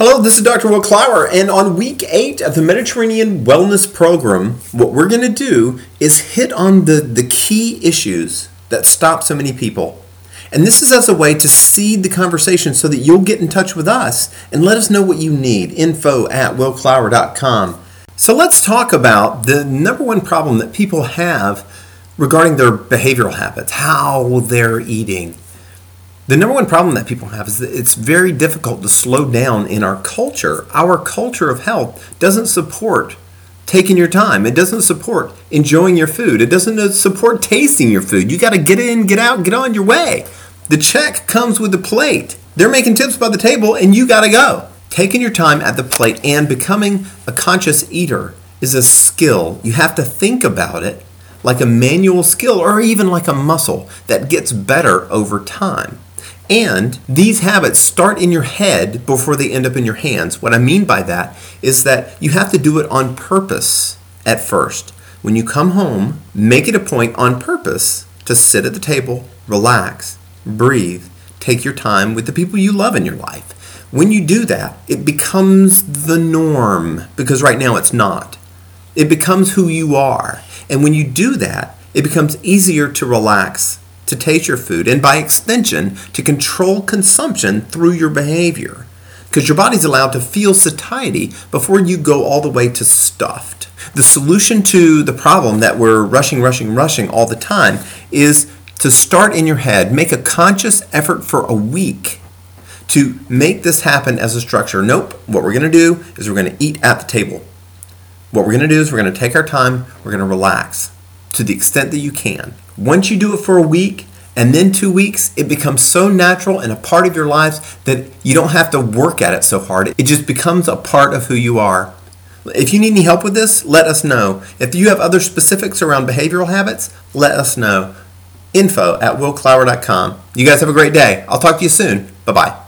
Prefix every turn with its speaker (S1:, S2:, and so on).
S1: Hello, this is Dr. Will Clower, and on week 8 of the Mediterranean Wellness Program, what we're going to do is hit on the key issues that stop so many people. And this is as a way to seed the conversation so that you'll get in touch with us and let us know what you need. info@willclower.com. So let's talk about the number one problem that people have regarding their behavioral habits, how they're eating. The number one problem that people have is that it's very difficult to slow down in our culture. Our culture of health doesn't support taking your time. It doesn't support enjoying your food. It doesn't support tasting your food. You got to get in, get out, get on your way. The check comes with the plate. They're making tips by the table and you got to go. Taking your time at the plate and becoming a conscious eater is a skill. You have to think about it like a manual skill or even like a muscle that gets better over time. And these habits start in your head before they end up in your hands. What I mean by that is that you have to do it on purpose at first. When you come home, make it a point on purpose to sit at the table, relax, breathe, take your time with the people you love in your life. When you do that, it becomes the norm, because right now it's not. It becomes who you are. And when you do that, it becomes easier to relax, to taste your food, and by extension, to control consumption through your behavior. Because your body's allowed to feel satiety before you go all the way to stuffed. The solution to the problem that we're rushing all the time is to start in your head, make a conscious effort for a week to make this happen as a structure. Nope, what we're going to do is we're going to eat at the table. What we're going to do is we're going to take our time, we're going to relax to the extent that you can. Once you do it for a week and then 2 weeks, it becomes so natural and a part of your lives that you don't have to work at it so hard. It just becomes a part of who you are. If you need any help with this, let us know. If you have other specifics around behavioral habits, let us know. info@willclower.com. You guys have a great day. I'll talk to you soon. Bye-bye.